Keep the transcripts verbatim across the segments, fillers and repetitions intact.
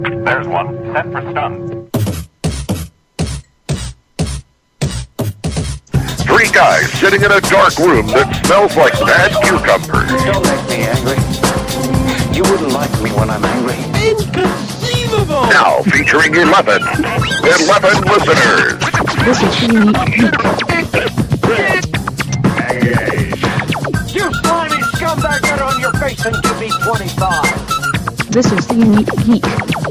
There's one. Set for stun. Three guys sitting in a dark room that smells like bad cucumbers. Don't make me angry. You wouldn't like me when I'm angry. Inconceivable! Now featuring eleven. eleven listeners. This is Unique Geek. You slimy scumbag, get on your face and give me twenty-five. This is the Unique Geek.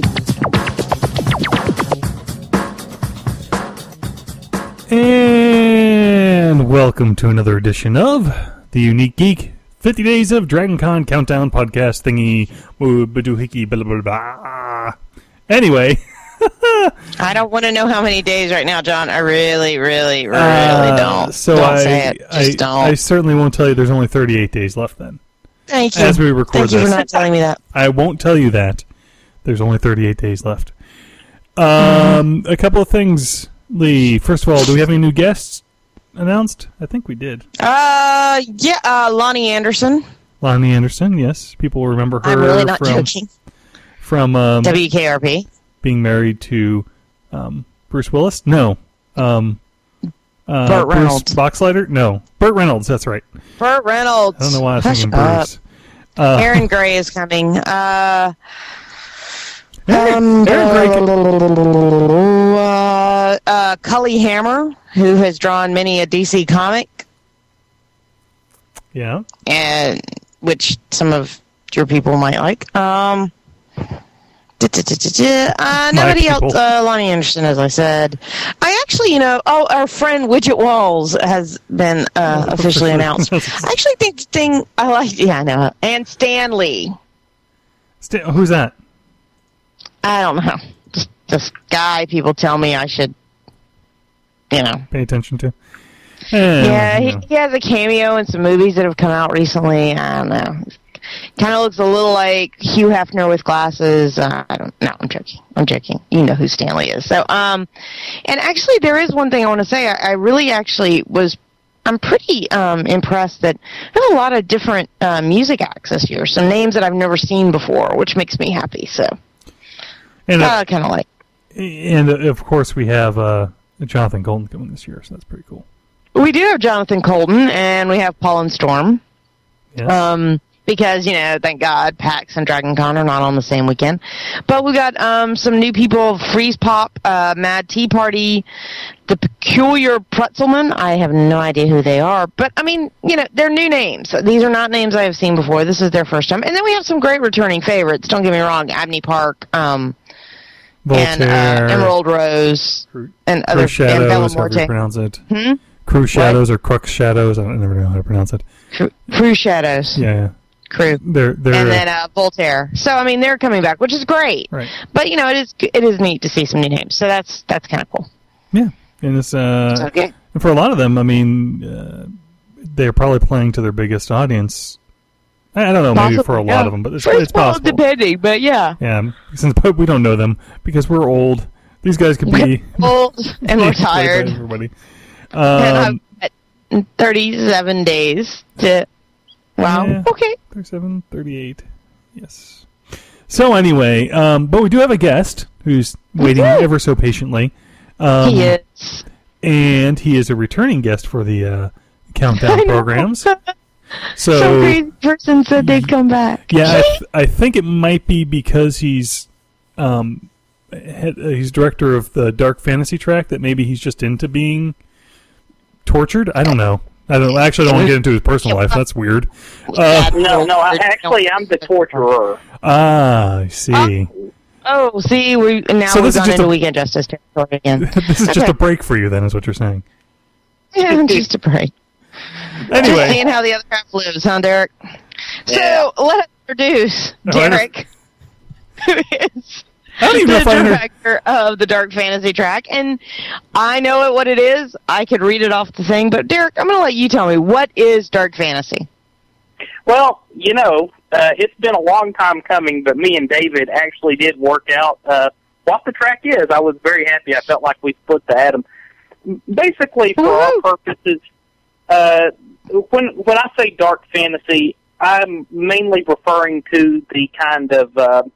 And welcome to another edition of the Unique Geek fifty Days of Dragon Con Countdown Podcast Thingy. Badoohickey, blah, blah, blah. Anyway. I don't want to know how many days right now, John. I really, really, really uh, don't. So don't I, say it. Just I, don't. I certainly won't tell you there's only thirty-eight days left then. Thank you. As we record Thank you this. for not telling me that. I won't tell you that. There's only thirty-eight days left. Um, a couple of things, Lee. First of all, do we have any new guests announced? I think we did. Uh, yeah, uh, Lonnie Anderson. Lonnie Anderson, yes. People will remember her I'm really not from, joking. from um, W K R P. being married to um, Bruce Willis. No. Um, uh, Burt Reynolds. Bruce Boxleiter? No. Burt Reynolds, that's right. Burt Reynolds. I don't know why I was Hush thinking up. Bruce. Uh, Aaron Gray is coming. Uh, Aaron, um, Aaron Gray can- uh, uh, Cully Hammer, who has drawn many a D C comic, yeah. and which some of your people might like. Um, uh, nobody else. people. Uh, Lonnie Anderson, as I said. I actually, you know, oh, our friend Widget Walls has been uh, officially announced. I actually think the thing I like, yeah, I know, and Stan Lee. St- who's that? I don't know. Just this guy people tell me I should, you know. Pay attention to. Eh, Yeah, he, no. he has a cameo in some movies that have come out recently. I don't know. Kind of looks a little like Hugh Hefner with glasses. Uh, I don't. No, I'm joking. I'm joking. You know who Stanley is. So, um, and actually, there is one thing I want to say. I, I really actually was. I'm pretty um impressed that there's a lot of different uh, music acts this year. Some names that I've never seen before, which makes me happy. So, And, uh, uh, kind of like. and uh, of course, we have uh, Jonathan Golden coming this year, so that's pretty cool. We do have Jonathan Colton, and we have Paul and Storm. Yeah. Um, because, you know, thank God, PAX and Dragon Con are not on the same weekend. But we got um, some new people, Freeze Pop, uh, Mad Tea Party, The Peculiar Pretzelman. I have no idea who they are. But, I mean, you know, they're new names. These are not names I have seen before. This is their first time. And then we have some great returning favorites. Don't get me wrong. Abney Park, um, and uh, Emerald Rose, Cru- and Cruise other, and Bella Shadows, however you Morte. pronounce it. Hmm? Cruise Shadows or Crux Shadows. I don't never know how to pronounce it. Cru- Crew Shadows. Yeah, yeah. Crew. They're they're And then uh, Voltaire. So I mean, they're coming back, which is great. right. But you know, it is it is neat to see some new names. So that's that's kind of cool. Yeah, and it's uh, It's okay. and for a lot of them, I mean, uh, they're probably playing to their biggest audience. I I don't know, maybe Possibly, for a yeah. lot of them, but it's, First it's of all, possible. depending, but yeah. Yeah, since we don't know them because we're old. These guys could be Old and we're played by tired. Everybody. And Um, I've got thirty-seven days to. Wow. Yeah. Okay. thirty-seven, thirty-eight. Yes. So anyway, um, but we do have a guest who's waiting Woo-hoo. ever so patiently. Um, He is. And he is a returning guest for the uh, countdown I know. programs. Some So crazy person said they'd come back. yeah, I, th- I think it might be because he's um, head, uh, he's director of the Dark Fantasy track that maybe he's just into being tortured. I don't know. I don't actually don't want to get into his personal life. That's weird. Uh, No, no, I, actually, I'm the torturer. ah, I see. Oh, see, we now So we've this is gone just into a- weekend justice territory again. This is just Okay. a break for you, then, is what you're saying. Yeah, just a break. Just Anyway, seeing how the other half lives, huh, Derek? Yeah. So let us introduce No, I Derek, who is I don't even know the if I under- director of the Dark Fantasy track. And I know it what it is. I could read it off the thing, but Derek, I'm going to let you tell me, what is Dark Fantasy? Well, you know, uh, it's been a long time coming, but me and David actually did work out uh, what the track is. I was very happy. I felt like we split the atom. Basically, for our Woo-hoo. purposes, uh, when when I say dark fantasy, I'm mainly referring to the kind of uh,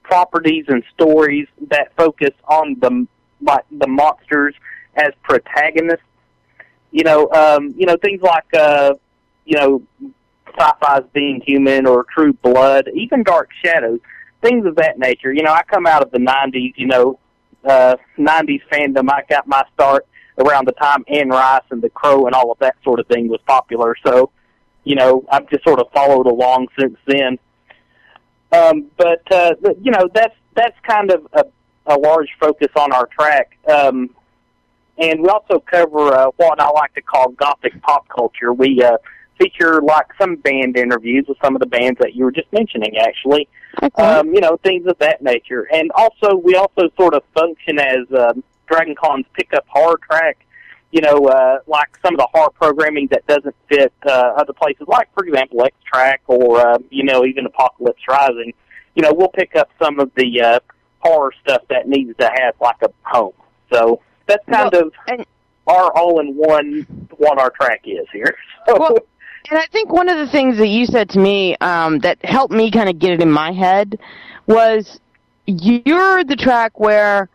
properties and stories that focus on the like the monsters as protagonists. You know, um, you know things like uh, you know, Sci-Fi's Being Human or True Blood, even Dark Shadows, things of that nature. You know, I come out of the nineties. You know, uh, nineties fandom. I got my start around the time Anne Rice and The Crow and all of that sort of thing was popular. So, you know, I've just sort of followed along since then. Um, but uh, you know, that's that's kind of a, a large focus on our track. Um, and we also cover uh, what I like to call gothic pop culture. We uh, feature like some band interviews with some of the bands that you were just mentioning, actually. Okay. Um, you know, things of that nature. And also, we also sort of function as um, Dragon Con's pickup horror track. You know, uh, like some of the horror programming that doesn't fit uh, other places, like, for example, X-Track or, uh, you know, even Apocalypse Rising. You know, we'll pick up some of the uh, horror stuff that needs to have, like, a home. So that's kind well, of and, our all-in-one, what our track is here. So, well, and I think one of the things that you said to me um, that helped me kind of get it in my head was you're the track where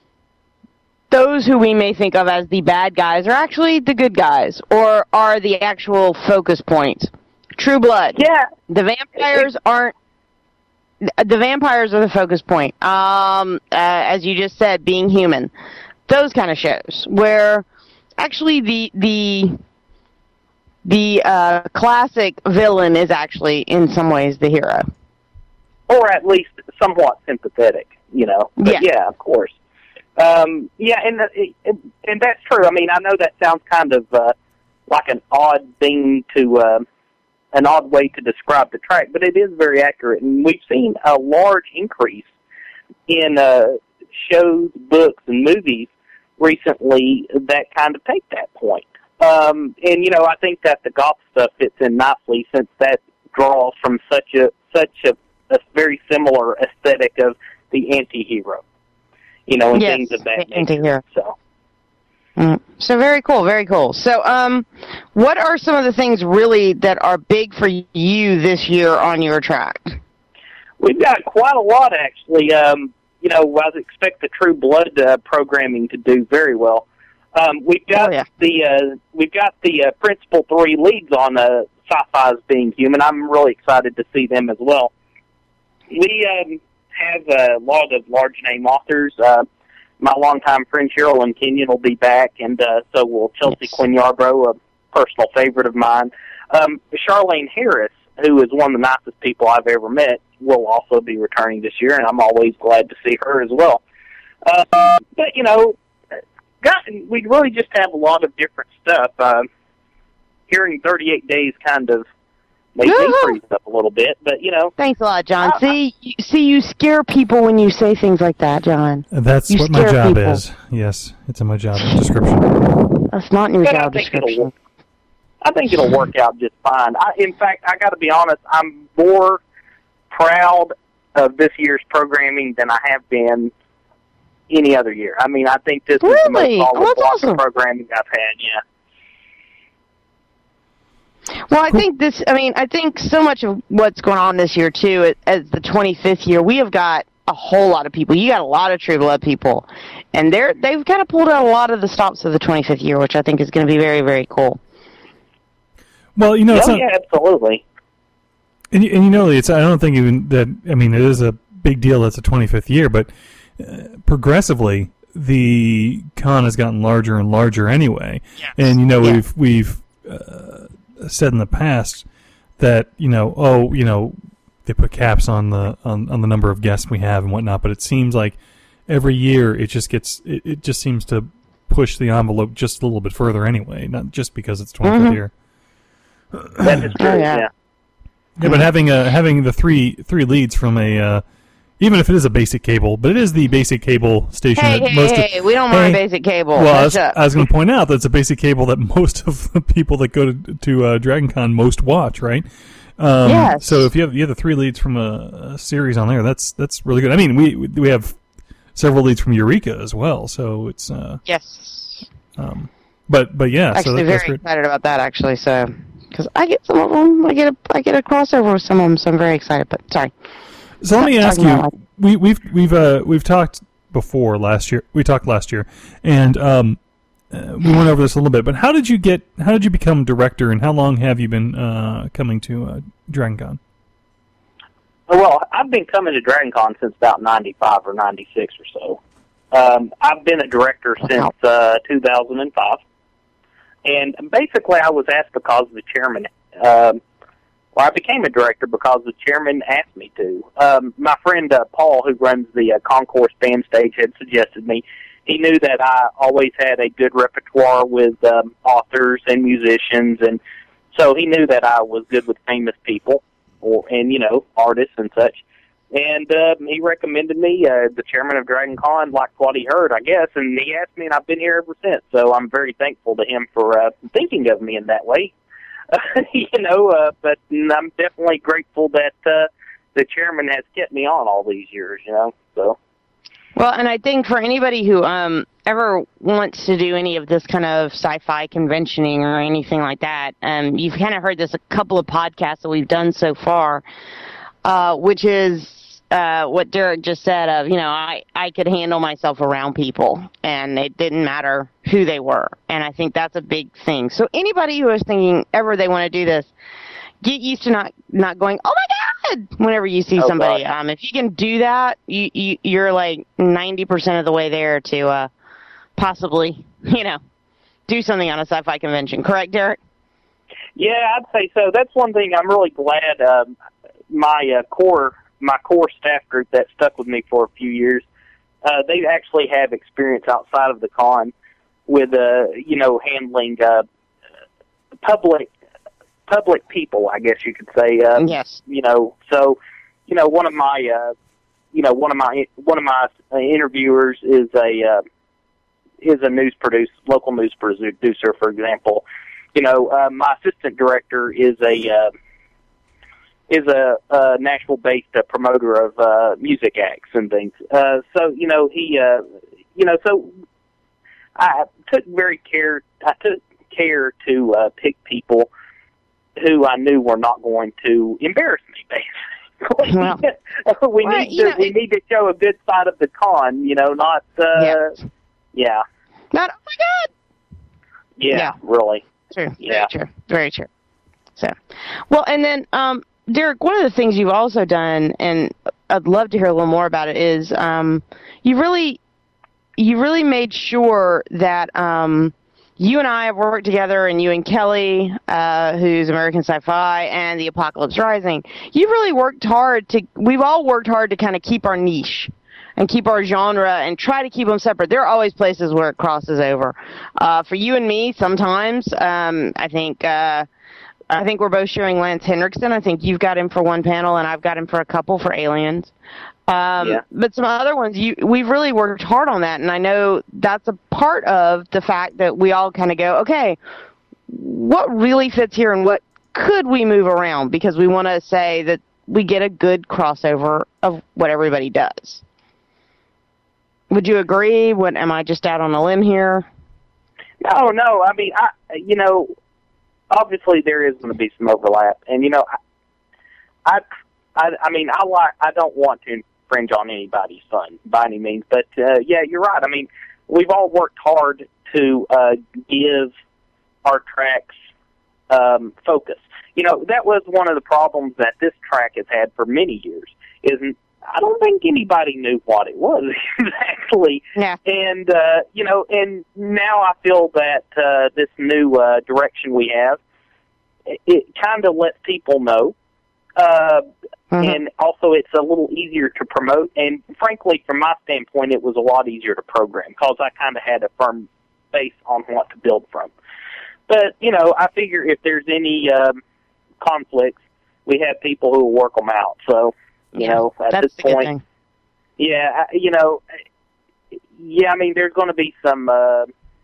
those who we may think of as the bad guys are actually the good guys, or are the actual focus points. True Blood. yeah. The vampires aren't. The vampires are the focus point. Um, uh, as you just said, Being Human, those kind of shows where actually the the the uh, classic villain is actually in some ways the hero, Or at least somewhat sympathetic, you know. But Yeah. yeah, of course. Um, yeah, and it, it, and that's true. I mean, I know that sounds kind of uh, like an odd thing to, uh, an odd way to describe the track, but it is very accurate. And we've seen a large increase in uh, shows, books, and movies recently that kind of take that point. Um, and you know, I think that the goth stuff fits in nicely since that draws from such a such a, a very similar aesthetic of the anti-hero. You know, and Yes, things of that the anti-hero. nature. So, Mm. So very cool, very cool. So, um, what are some of the things really that are big for you this year on your track? we've got quite a lot, actually. Um, you know, I expect the True Blood uh, programming to do very well. Um, we've got Oh, yeah. the uh, we've got the uh, principal three leads on uh, Sci-Fi's Being Human. I'm really excited to see them as well. We um, have a lot of large name authors. Uh, my longtime friend Sherilyn Kenyon will be back, and uh, so will Chelsea Yes. Quinn Yarbrough, a personal favorite of mine. Um, Charlene Harris, who is one of the nicest people I've ever met, will also be returning this year, and I'm always glad to see her as well. Uh, but, you know, got, we really just have a lot of different stuff. Uh, hearing thirty-eight days kind of made me Woo-hoo. freeze up a little bit, but, you know, Thanks a lot, John. Uh, see, you, see, you scare people when you say things like that, John. That's You what my scare job people. is. Yes, it's in my job description. That's not in your But I job think it'll description. work. I think it'll work out just fine. I, in fact, I got to be honest, I'm more proud of this year's programming than I have been any other year. I mean, I think this is the Really? most Oh, solid that's block awesome. of programming I've had, yeah. Well, I think this, I mean, I think so much of what's going on this year, too, as the twenty-fifth year, we have got a whole lot of people. You got a lot of True Blood people. And they're, they've kind of pulled out a lot of the stops of the twenty-fifth year, which I think is going to be very, very cool. Well, you know, it's Oh, not, yeah, absolutely. and, you- and you know, it's I don't think even that. I mean, it is a big deal. That's the twenty-fifth year, but uh, progressively, the con has gotten larger and larger anyway. And you know, Yeah. we've we've uh, said in the past that you know, oh, you know, they put caps on the on, on the number of guests we have and whatnot. But it seems like every year it just gets it, it just seems to push the envelope just a little bit further anyway. Not just because it's twenty-fifth Mhm. year. That is true, Oh, yeah. yeah. Yeah, but having uh, having the three three leads from a uh, even if it is a basic cable, but it is the basic cable station Hey, that hey, most hey, of, we don't Hey. mind basic cable. well, I Hush was, up. I was going to point out that it's a basic cable that most of the people that go to to uh, DragonCon most watch, right? Um, Yes. So if you have you have the three leads from a, a series on there, that's that's really good. I mean, we we have several leads from Eureka as well, so it's uh, Yes. um, but but yeah, so Actually, that, that's very great. excited about that, actually, so... Because I get some of them, I get a, I get a crossover with some of them, so I'm very excited, but sorry. So let me ask Talking you: about- we, we've we've uh, we've talked before last year. We talked last year, and um, uh, we went over this a little bit. But how did you get? How did you become director? And how long have you been uh, coming to uh, DragonCon? Well, I've been coming to DragonCon since about ninety-five or ninety-six or so. Um, I've been a director since uh, two thousand five. And basically I was asked because the chairman, um, well, I became a director because the chairman asked me to. Um, my friend uh, Paul, who runs the uh, Concourse Band Stage, had suggested me. He knew that I always had a good repertoire with um, authors and musicians, and so he knew that I was good with famous people. Or, and, you know, artists and such. And uh, he recommended me. Uh, the chairman of DragonCon liked what he heard, I guess, and he asked me, and I've been here ever since. So I'm very thankful to him for uh, thinking of me in that way. you know, uh, but I'm definitely grateful that uh, the chairman has kept me on all these years, you know, so. Well, and I think for anybody who um, ever wants to do any of this kind of sci-fi conventioning or anything like that, um, you've kind of heard this a couple of podcasts that we've done so far, uh, which is uh, what Derek just said of, you know, I, I could handle myself around people, and it didn't matter who they were. And I think that's a big thing. So anybody who is thinking ever they want to do this, get used to not, not going, oh my God, whenever you see Oh, somebody. God. Um, if you can do that, you, you, you're like ninety percent of the way there to uh, possibly, you know, do something on a sci-fi convention. Correct, Derek? Yeah, I'd say so. That's one thing I'm really glad um, my uh, core my core staff group that stuck with me for a few years, uh, they actually have experience outside of the con with, uh, you know, handling uh, public public people, I guess you could say. Uh, Yes. You know, so, you know, one of my, uh, you know, one of my one of my uh, interviewers is a uh, is a news producer, local news producer, for example. You know, uh, my assistant director is a uh, is a, a Nashville-based uh, promoter of uh, music acts and things. Uh, so, you know, he, uh, you know, so I took very care. I took care to uh, pick people who I knew were not going to embarrass me, basically. Well, we well, need you to know, we it- need to show a good side of the con, you know, not uh, Yeah. yeah, Not, oh my God. yeah, Yeah. really, True. Yeah. Very true. Very true. So, well, and then, um, Derek, one of the things you've also done, and I'd love to hear a little more about it, is um, you really, you really made sure that um, you and I have worked together, and you and Kelly, uh, who's American Sci-Fi, and the Apocalypse Rising. You've really worked hard to. We've all worked hard to kind of keep our niche and keep our genre and try to keep them separate. There are always places where it crosses over. Uh, for you and me, sometimes, um, I think, uh, I think we're both sharing Lance Henriksen. I think you've got him for one panel and I've got him for a couple for Aliens. Um, Yeah. But some other ones, you, we've really worked hard on that. And I know that's a part of the fact that we all kind of go, okay, what really fits here and what could we move around? Because we want to say that we get a good crossover of what everybody does. Would you agree? What, am I just out on a limb here? No, no. I mean, I, you know, obviously there is going to be some overlap, and you know, I, I, I mean, I like. I don't want to infringe on anybody's fun by any means, but uh, yeah, you're right. I mean, we've all worked hard to uh, give our tracks um, focus. You know, that was one of the problems that this track has had for many years. Isn't I don't think anybody knew what it was exactly. Yeah. And, uh, you know, and now I feel that uh, this new uh, direction we have, it, it kind of lets people know. Uh, Mhm. And also it's a little easier to promote. And frankly, from my standpoint, it was a lot easier to program because I kind of had a firm base on what to build from. But, you know, I figure if there's any um, conflicts, we have people who will work them out. So, you Yeah, know, at that's this the good point, thing. yeah, I- you know, yeah, I mean, there's going to be some, uh,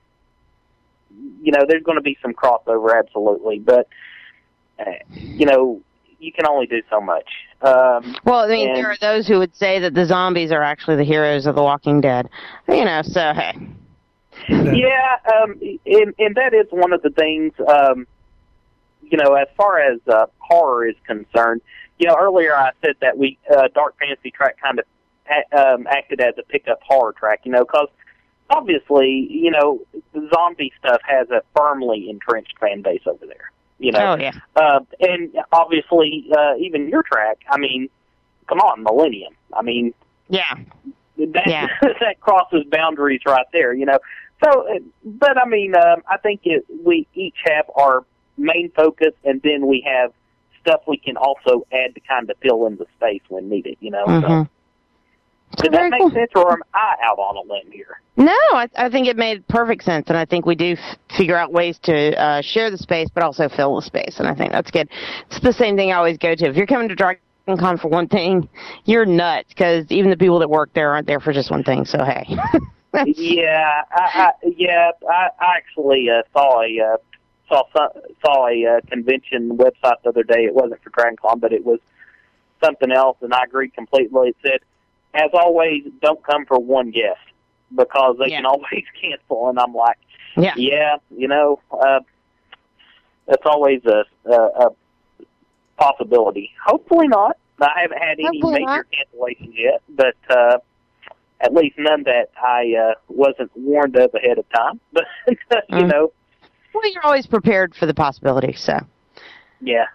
you know, there's going to be some crossover, absolutely. But, uh, you know, you can only do so much. Um, Well, I mean, and- there are those who would say that the zombies are actually the heroes of The Walking Dead. You know, so, hey. Yeah, um, and, and that is one of the things, um, you know, as far as uh, horror is concerned, you know, earlier I said that we uh, Dark Fantasy Track kind of a- um, acted as a pickup horror track, you know, because obviously, you know, the zombie stuff has a firmly entrenched fan base over there. You know, Oh, yeah. uh, and obviously, uh, even your track. I mean, come on, Millennium. I mean, Yeah. that Yeah. that crosses boundaries right there. You know, so uh, but I mean, um, I think it, we each have our main focus, and then we have stuff we can also add to kind of fill in the space when needed. You know, Mhm. so did Very that make cool. sense, or am I out on a limb here? No, I, I think it made perfect sense, and I think we do f- figure out ways to uh, share the space, but also fill the space, and I think that's good. It's the same thing I always go to. If you're coming to Dragon Con for one thing, you're nuts, because even the people that work there aren't there for just one thing, so hey. Yeah, I, I yeah, I, I actually uh, saw a uh, saw some, saw a uh, convention website the other day. It wasn't for DragonCon, but it was something else, and I agreed completely. It said, as always, don't come for one guest because they Yeah. can always cancel. And I'm like, Yeah. yeah, you know, uh, that's always a, a, a possibility. Hopefully not. I haven't had any Hopefully major cancellations yet, but uh, at least none that I uh, wasn't warned of ahead of time. But, you Mm. know, Well, you're always prepared for the possibility, so. yeah.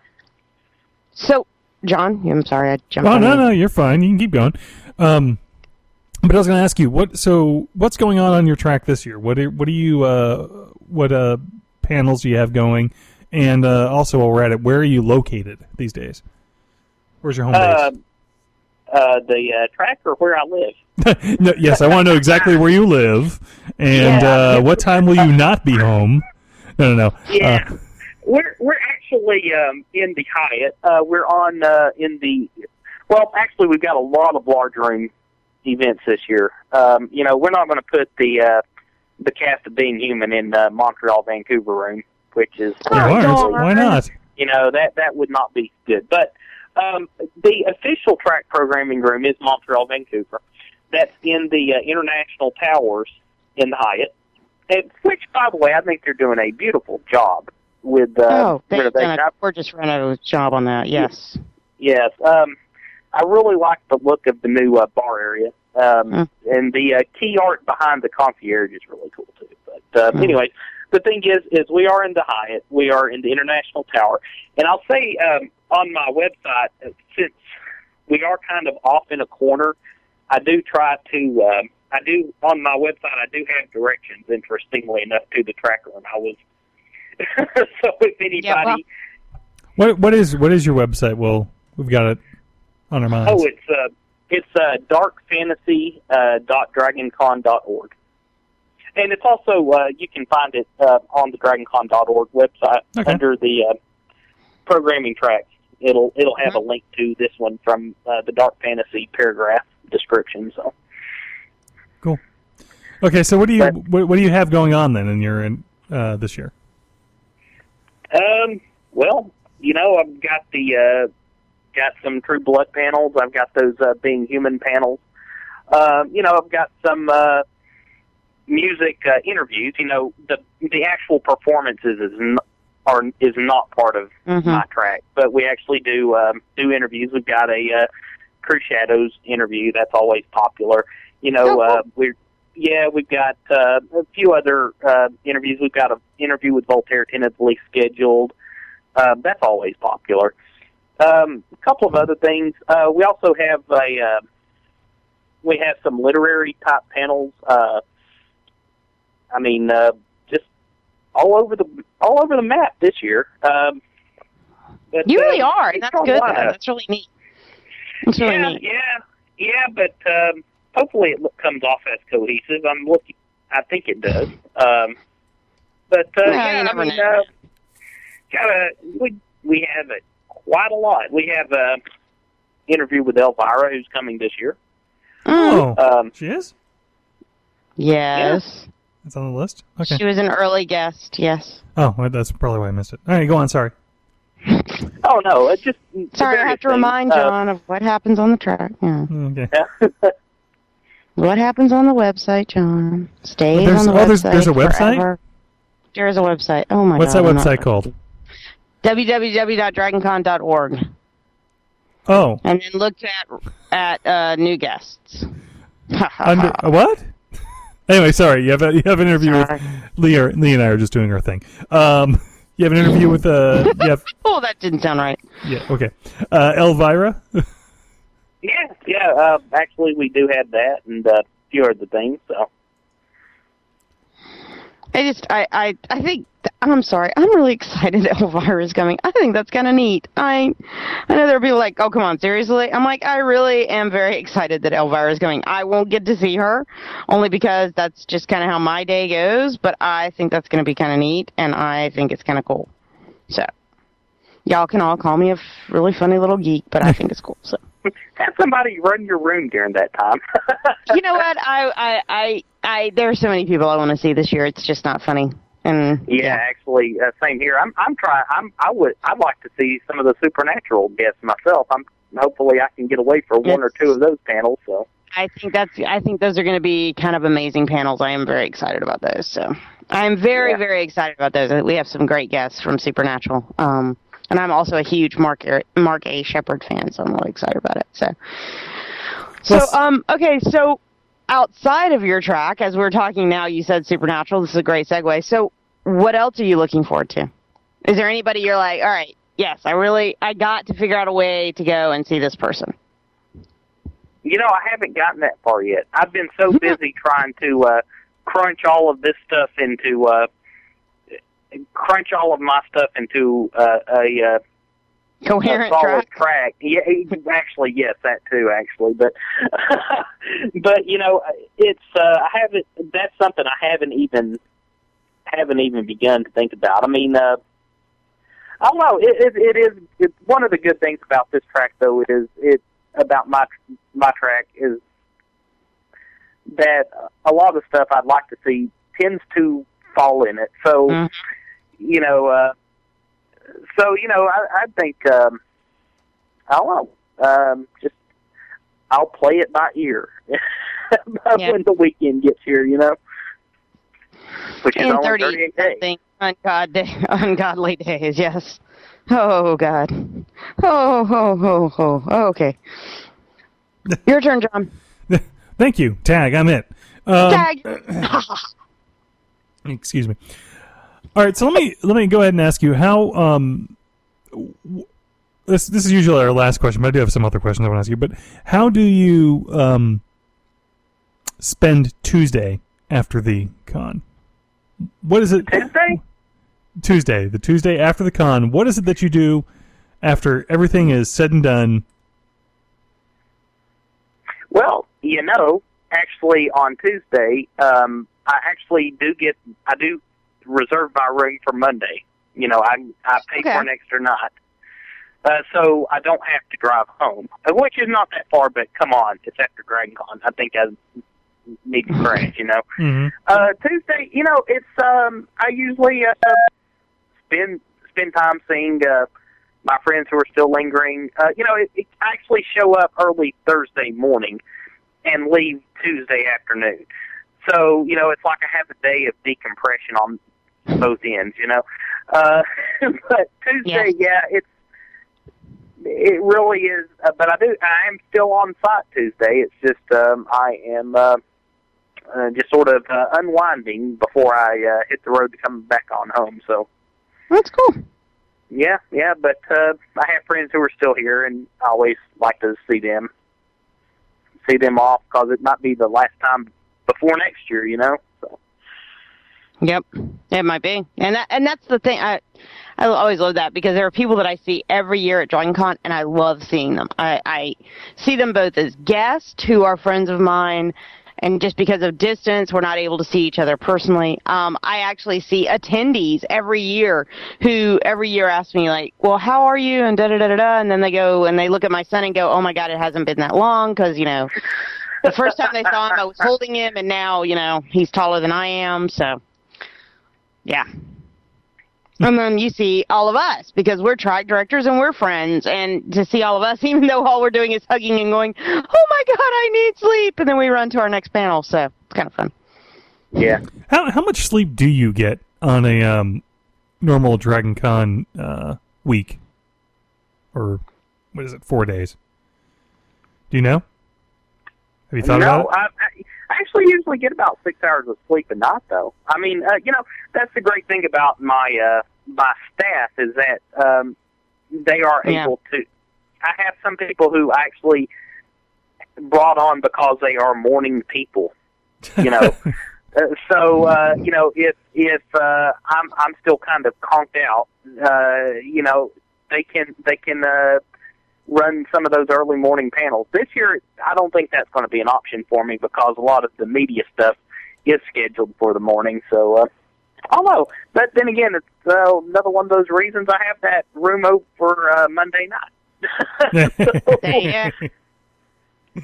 So, John, I'm sorry I jumped Oh on no, you. no, you're fine. You can keep going. Um, but I was going to ask you what. So, what's going on on your track this year? What are, what do you uh, what uh, panels do you have going? And uh, also, while we're at it, where are you located these days? Where's your home Uh, base? uh, the uh, track or where I live. No, yes, I want to know exactly where you live, and Yeah. uh, what time will you not be home? No, no, no. Yeah. Uh, We're we're actually um, in the Hyatt. Uh, we're on uh, in the well. Actually, we've got a lot of large room events this year. Um, you know, we're not going to put the uh, the cast of Being Human in uh, Montreal, Vancouver room, which is you aren't. darn. Why not? you know that that would not be good. But um, the official track programming room is Montreal, Vancouver. That's in the uh, International Towers in the Hyatt. And, which, by the way, I think they're doing a beautiful job with uh, Oh, they've renovation. done a gorgeous renovated job on that, yes. Yes, um, I really like the look of the new uh, bar area, um, Mm. and the uh, key art behind the concierge is really cool too. But uh, Mm. anyway, the thing is, is we are in the Hyatt, we are in the International Tower, and I'll say um, on my website, uh, since we are kind of off in a corner, I do try to. Um, I do on my website. I do have directions, interestingly enough, to the tracker, and I was. So if anybody. Yeah, well- What what is what is your website? Well, we've got it on our minds. Oh, it's uh, it's uh, dark fantasy dot dragoncon dot org, and it's also uh, you can find it uh, on the dragoncon dot org website Okay. under the uh, programming tracks. It'll it'll have Mhm. a link to this one from uh, the Dark Fantasy paragraph description. So Cool. Okay, so what do you But- what, what do you have going on then in your in, uh, this year? um, well, you know, I've got the uh, got some True Blood panels. I've got those uh, Being Human panels. Um, you know, I've got some uh, music uh, interviews. You know, the the actual performances is n- are is not part of Mhm. my track, but we actually do um, do interviews. We've got a uh, Crew Shadows interview that's always popular. You know, Oh, cool. uh, we're yeah, we've got uh, a few other uh, interviews. We've got an interview with Voltaire tentatively scheduled. Uh, that's always popular. Um, a couple of other things. Uh, we also have a uh, we have some literary type panels. Uh, I mean, uh, just all over the all over the map this year. Um, but, You really uh, are, and that's North good, though. Carolina. That's really neat. That's really yeah, neat. yeah, yeah. But um, hopefully it lo- comes off as cohesive. I'm looking. I think it does. Um, but uh, Well, yeah, you I never mean, know. uh, gotta we we have it quite a lot. We have a interview with Elvira, who's coming this year. Mm. Oh, Um, she is. Yes. It's on the list. Okay. She was an early guest, yes. Oh, well, that's probably why I missed it. All right, go on. Sorry. oh no, it's just Sorry, I have to various remind things. Uh, John of what happens on the track. Yeah. Okay. What happens on the website, John? Stays There's- on the oh, website. there's- there's a website? forever. There is a website. Oh my What's god. that I'm website not- called? w w w dot dragon con dot org. Oh. And then looked at at uh, new guests. Under what? Anyway, sorry. You have a you have an interview Sorry. with Lee. Or, Lee and I are just doing our thing. Um, you have an interview with uh. You have, Oh, that didn't sound right. yeah. Okay. Uh, Elvira. Yeah, yeah. Uh, actually, we do have that and uh, a few other things. So. I just, I, I, I think, I'm sorry, I'm really excited that Elvira is coming. I think that's kind of neat. I, I know there are people like, oh, come on, seriously? I'm like, I really am very excited that Elvira is coming. I won't get to see her, only because that's just kind of how my day goes, but I think that's going to be kind of neat, and I think it's kind of cool. So, y'all can all call me a f- really funny little geek, but I think it's cool, so. Have somebody run your room during that time. You know what? I, I, I, I, there are so many people I want to see this year. It's just not funny. And Yeah, yeah. actually, uh, same here. I'm, I'm trying. I'm, I would, I'd like to see some of the supernatural guests myself. I'm, hopefully, I can get away for one or two of those panels. So, I think that's. I think those are going to be kind of amazing panels. I am very excited about those. So I'm very, Yeah. very excited about those. We have some great guests from Supernatural. Um, and I'm also a huge Mark A- Mark A. Shepard fan, so I'm really excited about it. So, so Plus- um, okay, so outside of your track, as we're talking now, you said Supernatural. This is a great segue. So, what else are you looking forward to? Is there anybody you're like, all right, yes, I really, I got to figure out a way to go and see this person? you know, I haven't gotten that far yet. I've been so busy trying to uh, crunch all of this stuff into, uh, crunch all of my stuff into uh, a. Uh, Coherent a solid track. track. Yeah, actually, yes, that too. Actually, but but you know, it's uh, I haven't. That's something I haven't even haven't even begun to think about. I mean, uh, I don't know. It, it, it is. It's one of the good things about this track, though, is it about my my track is that a lot of the stuff I'd like to see tends to fall in it. So, Mhm. you know. Uh, So, you know, I, I think, um, I don't know, um, just, I'll play it by ear Yeah. when the weekend gets here, you know, which is And only thirty thirty-eight days. something ungod day, ungodly days, yes. Oh, God. Oh, oh, oh, oh, oh, okay. Your turn, John. Thank you. Tag, I'm it. Um, Tag. Excuse me. All right, so let me let me go ahead and ask you how. Um, w- this this is usually our last question, but I do have some other questions I want to ask you. But how do you um, spend Tuesday after the con? What is it? Tuesday? Tuesday, the Tuesday after the con. What is it that you do after everything is said and done? Well, you know, actually on Tuesday, um, I actually do get, I do reserve my room for Monday. You know, I I pay Okay. for an extra night. Uh, so I don't have to drive home, uh, which is not that far, but come on, it's after Dragon Con. I think I need to crash, you know. Mm-hmm. Uh, Tuesday, you know, it's, um, I usually uh, spend spend time seeing uh, my friends who are still lingering. Uh, you know, it, it I actually show up early Thursday morning and leave Tuesday afternoon. So, you know, it's like I have a day of decompression on both ends, you know. Uh, but Tuesday, Yes. yeah, it's, it really is, uh, but I do, I am still on site Tuesday. It's just, um, I am, uh, uh, just sort of, uh, unwinding before I, uh, hit the road to come back on home, so. That's cool. Yeah, yeah, but, uh, I have friends who are still here, and I always like to see them, see them off, because it might be the last time before next year, you know, so. Yep, it might be, and that, and that's the thing. I I always love that because there are people that I see every year at Dragon Con, and I love seeing them. I, I see them both as guests who are friends of mine, and just because of distance, we're not able to see each other personally. Um, I actually see attendees every year who every year ask me like, "Well, how are you?" and da da da da da, and then they go and they look at my son and go, "Oh my God, it hasn't been that long," because you know, the first time they saw him, I was holding him, and now you know he's taller than I am, so. Yeah. And then you see all of us, because we're track directors and we're friends, and to see all of us, even though all we're doing is hugging and going, oh my God, I need sleep, and then we run to our next panel, so it's kind of fun. Yeah. How how much sleep do you get on a um, normal Dragon Con uh, week? Or what is it, four days. Do you know? Have you thought no, about it? I, I actually usually get about six hours of sleep a night, though. I mean, uh, you know, that's the great thing about my uh, my staff is that um, they are Yeah. able to. I have some people who I actually brought on because they are morning people. You know, uh, so uh, you know, if if uh, I'm I'm still kind of conked out, uh, you know, they can they can. Uh, run some of those early morning panels. This year, I don't think that's going to be an option for me because a lot of the media stuff is scheduled for the morning. So, uh, I don't know. But then again, it's uh, another one of those reasons I have that room open for uh, Monday night. There you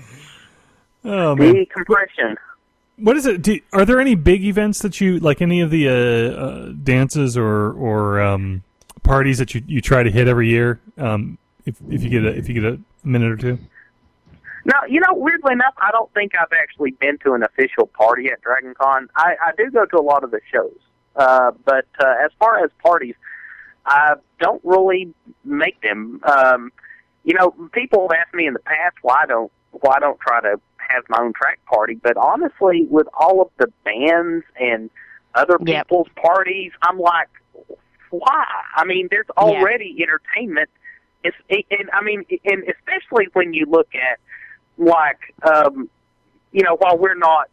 Oh man, Decompression. what is it? Do, are there any big events that you like? Any of the uh, uh, dances or or um, parties that you, you try to hit every year? Um, if if you get a if you get a minute or two. Now, you know, weirdly enough, I don't think I've actually been to an official party at Dragon Con. I, I do go to a lot of the shows. Uh, but uh, as far as parties, I don't really make them. Um, you know, people have asked me in the past why I don't why I don't try to have my own track party. But honestly, with all of the bands and other Yep. people's parties, I'm like, why? I mean, there's already entertainment. It's, and I mean, and especially when you look at, like, um, you know, while we're not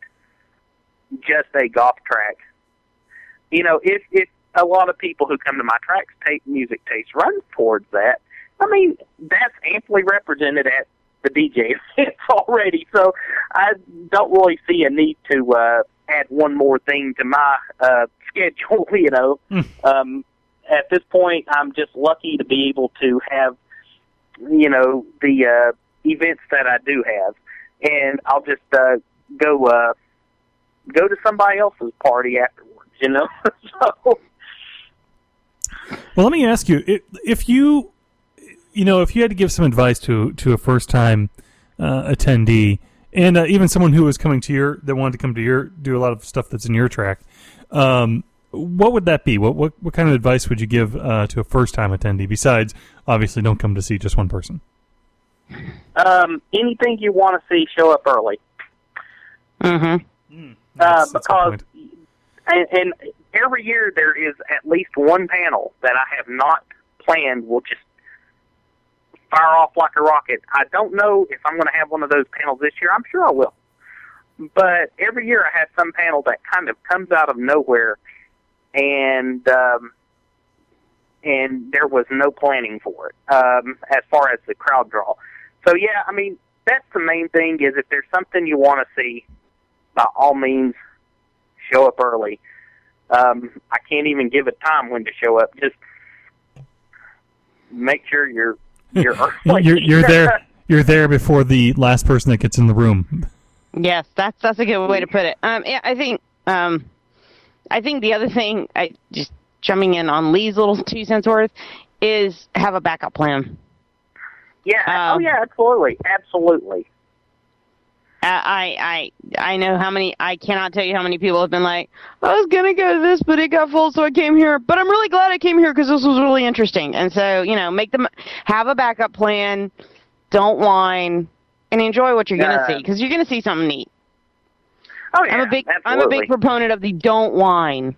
just a golf track, you know, if, if a lot of people who come to my tracks take music taste runs towards that, I mean, that's amply represented at the D J events already. So I don't really see a need to uh, add one more thing to my uh, schedule, you know. um, at this point, I'm just lucky to be able to have, you know, the uh, events that I do have, and I'll just uh, go uh, go to somebody else's party afterwards, you know. So, Well, let me ask you if, if you, you know, if you had to give some advice to to a first time uh, attendee, and uh, even someone who was coming to your that wanted to come to your do a lot of stuff that's in your track. Um, What would that be? What what what kind of advice would you give uh, to a first time attendee? Besides, obviously, don't come to see just one person. um, anything you want to see, show up early. Mm-hmm. Uh, That's- that's a good because, point. and, and every year there is at least one panel that I have not planned will just fire off like a rocket. I don't know if I'm going to have one of those panels this year. I'm sure I will. But every year I have some panel that kind of comes out of nowhere, and um, and there was no planning for it um, as far as the crowd draw. So, yeah, I mean, that's the main thing is if there's something you want to see, by all means, show up early. Um, I can't even give a time when to show up. Just make sure you're you're early. you're you're there. You're there before the last person that gets in the room. Yes, that's that's a good way to put it. Um, yeah, I think um, I think the other thing, I just jumping in on Lee's little two cents worth, is have a backup plan. Yeah. Um, oh, yeah. Absolutely. Absolutely. I, I I know how many, I cannot tell you how many people have been like, I was going to go to this, but it got full, so I came here. But I'm really glad I came here because this was really interesting. And so, you know, make them, have a backup plan, don't whine, and enjoy what you're going to Uh, see because you're going to see something neat. Oh yeah. I'm a big, I'm a absolutely. big proponent of the don't whine.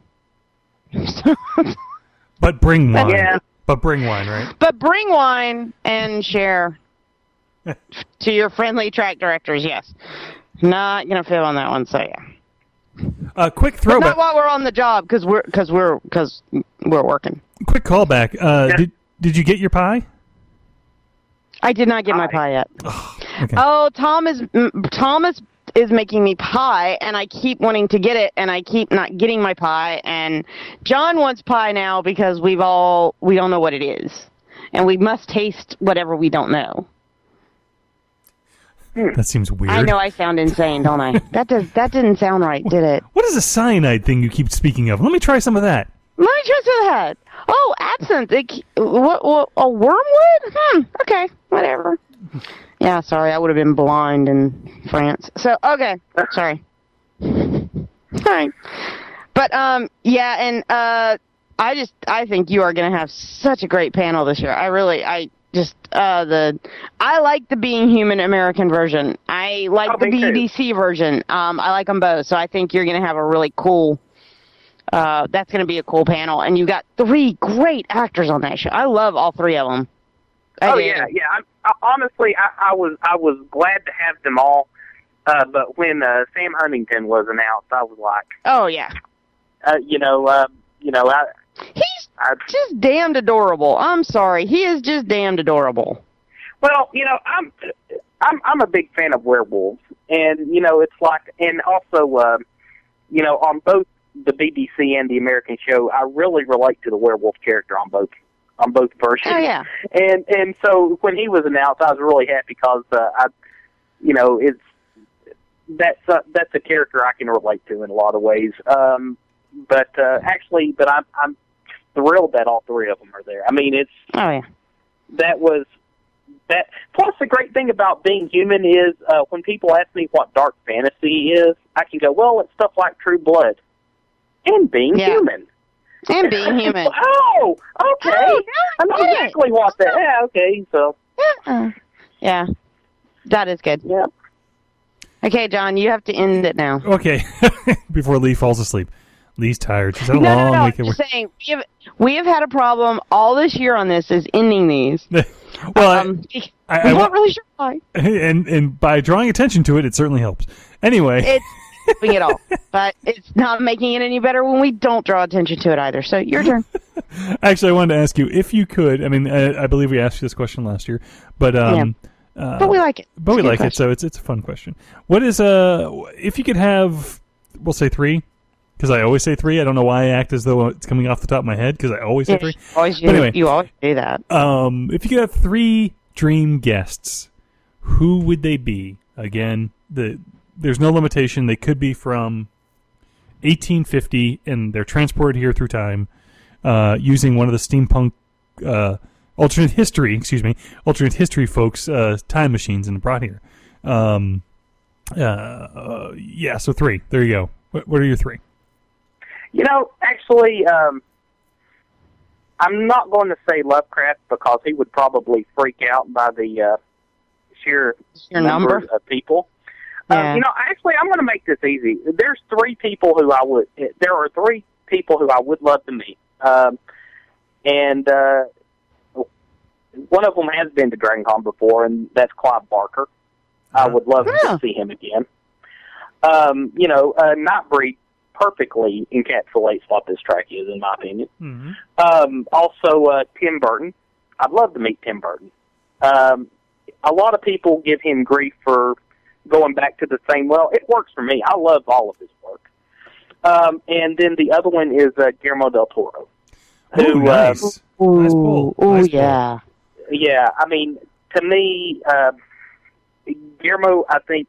But bring wine. Yeah. But bring wine, right? But bring wine and share to your friendly track directors, yes. Not going to fail on that one, so yeah. Uh, quick But throwback. not while we're on the job, because we're because we're because we're working. Quick callback. Uh, Yeah. Did did you get your pie? I did not get my pie yet. Okay. Oh, Tom is m- Thomas is making me pie, and I keep wanting to get it, and I keep not getting my pie. And John wants pie now because we've all we don't know what it is, and we must taste whatever we don't know. That seems weird. I know I sound insane, don't I? That does that didn't sound right, did it? What is a cyanide thing you keep speaking of? Let me try some of that. Let me try some of that. Oh, absinthe. It, what, what, a wormwood? Hmm. Okay. Whatever. Yeah. Sorry, I would have been blind in France. So okay. Sorry. All right. But um, yeah, and uh, I just I think you are going to have such a great panel this year. I really I Just uh, the I like the Being Human American version. I like Oh, the me too. B B C version. Um, I like them both. So I think you're going to have a really cool. Uh, that's going to be a cool panel, and you got three great actors on that show. I love all three of them. I Oh do. yeah, yeah. I, I, honestly, I, I was I was glad to have them all, uh, but when uh, Sam Huntington was announced, I was like, Oh yeah. uh, you know, uh, you know, I, He's I just damned adorable. I'm sorry. He is just damned adorable. well, you know, I'm I'm I'm a big fan of werewolves, and you know, it's like, and also, uh, you know, on both the B B C and the American show, I really relate to the werewolf character on both on both versions. Oh yeah. And and so when he was announced, I was really happy because uh, I, you know, it's that's a, that's a character I can relate to in a lot of ways. Um, but uh, actually, but I'm I'm thrilled that all three of them are there. I mean, it's Oh yeah. that was that. Plus, the great thing about Being Human is uh, when people ask me what dark fantasy is, I can go, well, it's stuff like True Blood and Being Yeah. Human. And Being Human. Oh, okay. Oh, I know yeah. exactly what that. Yeah, okay. So, Yeah. Yeah. That is good. yeah. Okay, John, you have to end it now. Okay, before Lee falls asleep. Lee's tired. She's had a No, long no, no. week. I'm just saying, we have, we have had a problem all this year on this, is ending these. well, Um, I, I, we're I, not really sure why. and and by drawing attention to it, it certainly helps. Anyway, It's doing it all. But it's not making it any better when we don't draw attention to it either. So, your turn. actually, I wanted to ask you if you could. I mean, I, I believe we asked you this question last year, but um, uh, But we like it. but we It's a good like it, question. so it's it's a fun question. What is uh if you could have, we'll say three, because I always say three. I don't know why I act as though it's coming off the top of my head because I always say Yeah, three. you always, But anyway. you always do that. Um, if you could have three dream guests, who would they be? Again, the there's no limitation. They could be from eighteen fifty, and they're transported here through time uh, using one of the steampunk uh, alternate history, excuse me, alternate history folks' uh, time machines and brought here. Um, uh, uh, yeah, so three. There you go. What, what are your three? You know, actually, um, I'm not going to say Lovecraft because he would probably freak out by the uh, sheer Your number number? of people. Yeah. Um, you know, actually, I'm going to make this easy. There's three people who I would. There are three people who I would love to meet, um, and uh, one of them has been to DragonCon before, and that's Clive Barker. I would love Yeah. to see him again. Um, you know, uh, Nightbreed perfectly encapsulates what this track is, in my opinion. Mm-hmm. Um, also, uh, Tim Burton. I'd love to meet Tim Burton. Um, a lot of people give him grief for going back to the same. Well, it works for me. I love all of his work. Um, and then the other one is uh, Guillermo del Toro. Oh, who, nice. Uh, Nice pull. Oh, Nice pull. yeah. yeah, I mean, to me, uh, Guillermo, I think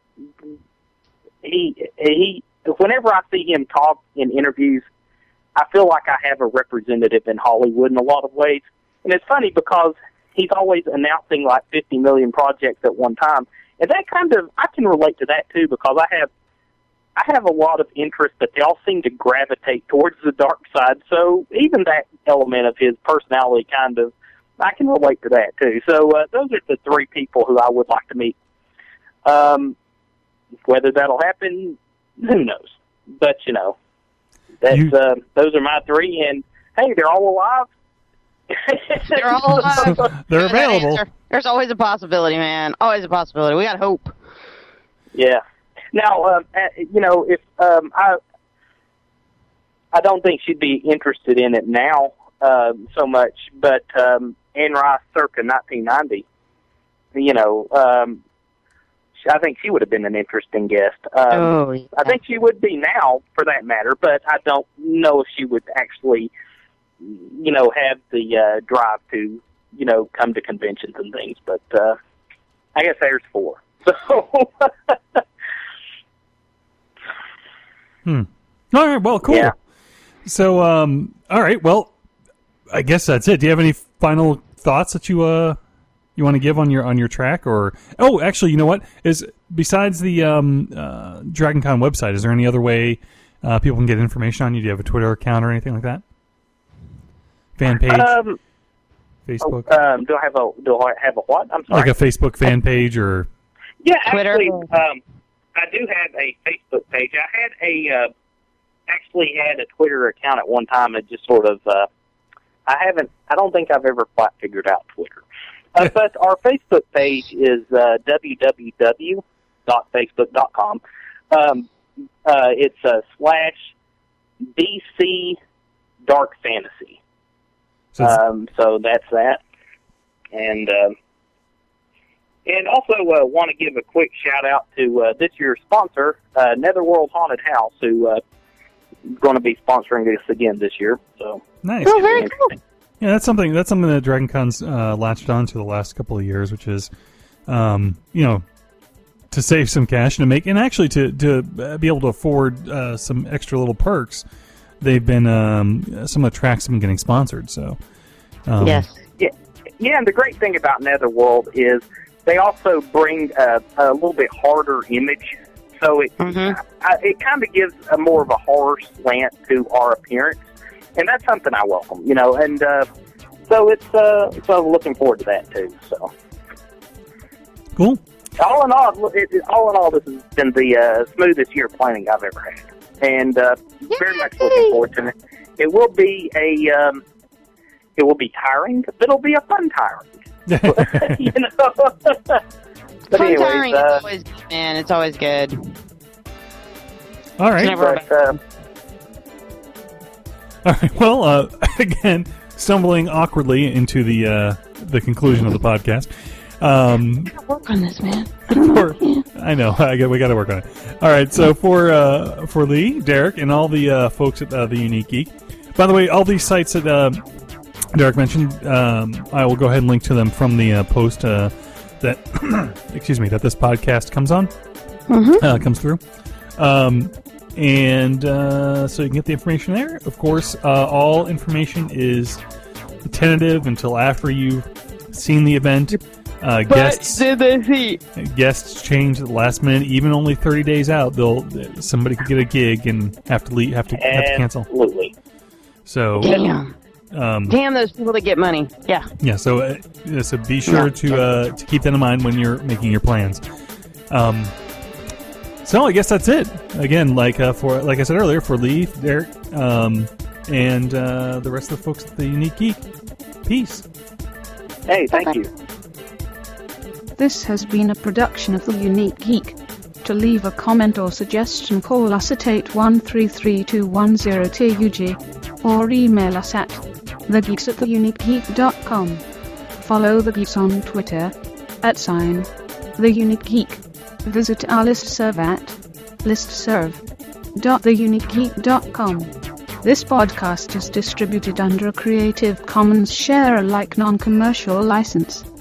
he he. Whenever I see him talk in interviews, I feel like I have a representative in Hollywood in a lot of ways. And it's funny because he's always announcing like fifty million projects at one time. And that kind of, I can relate to that too because I have, I have a lot of interest, but they all seem to gravitate towards the dark side. So even that element of his personality kind of, I can relate to that too. So uh, those are the three people who I would like to meet. Um, whether that'll happen, who knows? But you know, that's You- uh, those are my three, and hey, they're all alive. They're all alive. They're That available. answer. There's always a possibility, man. Always a possibility. We got hope. Yeah. Now, um, uh, you know, if um, I, I don't think she'd be interested in it now uh, so much, but um, Anne Rice, circa nineteen ninety, you know, um, I think she would have been an interesting guest. Um, Oh, yeah. I think she would be now, for that matter, but I don't know if she would actually, you know, have the uh, drive to, you know, come to conventions and things. But uh, I guess there's four. So, Hmm. All right. Well, cool. Yeah. So, um, all right. Well, I guess that's it. Do you have any final thoughts that you uh you want to give on your on your track? Or oh, actually, you know what? Is besides the um uh, DragonCon website, is there any other way uh, people can get information on you? Do you have a Twitter account or anything like that? Fan page. um, Facebook? Oh, um, do I have a do I have a what? I'm sorry. Like a Facebook fan page or? Yeah, Twitter? actually, um, I do have a Facebook page. I had a uh, actually had a Twitter account at one time. It just sort of uh, I haven't. I don't think I've ever quite figured out Twitter. Uh, but our Facebook page is uh, w w w dot facebook dot com. Um, uh, it's uh, slash B C Dark Fantasy. So, it's- Um, so that's that. And um, and also uh, want to give a quick shout out to uh, this year's sponsor, uh, Netherworld Haunted House, who uh, is going to be sponsoring this again this year. So nice. Oh, very cool. Yeah, that's something. That's something that Dragon Con's uh, latched on to the last couple of years, which is, um, you know, to save some cash and to make, and actually to to be able to afford uh, some extra little perks. They've been um, some of the tracks have been getting sponsored. So um, Yes. yeah, yeah. And the great thing about Netherworld is they also bring a, a little bit harder image, so it Mhm. uh, it kind of gives a more of a horror slant to our appearance. And that's something I welcome, you know, and uh, so it's uh, so I'm looking forward to that too. So, cool. all in all, it, it, all in all, this has been the uh, smoothest year planning I've ever had, and uh, very much looking forward to it. It will be a, um, it will be tiring, but it'll be a fun tiring. you know. But Fun anyways, tiring uh, is always good, man. It's always good. All right. Never- but, uh, All right. Well, uh, again, stumbling awkwardly into the uh, the conclusion of the podcast. Um, Work on this, man. I don't know. for, I know. I got, we got to work on it. All right. So for uh, for Lee, Derek, and all the uh, folks at uh, the Unique Geek. By the way, all these sites that uh, Derek mentioned, um, I will go ahead and link to them from the uh, post uh, that excuse me that this podcast comes on Mhm. uh, comes through. Um, and uh, so you can get the information there. Of course, uh, all information is tentative until after you've seen the event. Uh, guests did they see? guests change at the last minute. Even only thirty days out, they'll somebody could get a gig and have to leave, have to have to cancel. absolutely. So Damn. um, Damn those people that get money. Yeah. yeah, so uh, so be sure to uh, to keep that in mind when you're making your plans. Um, so I guess that's it. Again, like uh, for like I said earlier, for Lee, Derek, um, and uh, the rest of the folks at the Unique Geek. Peace. Hey, thank you. This has been a production of The Unique Geek. To leave a comment or suggestion, call us at eight one three three two one zero T U G or email us at thegeeks at theuniquegeek dot com. Follow The Geeks on Twitter at sign The Unique Geek. Visit our listserv at listserv dot the unique geek dot com. This podcast is distributed under a Creative Commons Share-alike non-commercial license.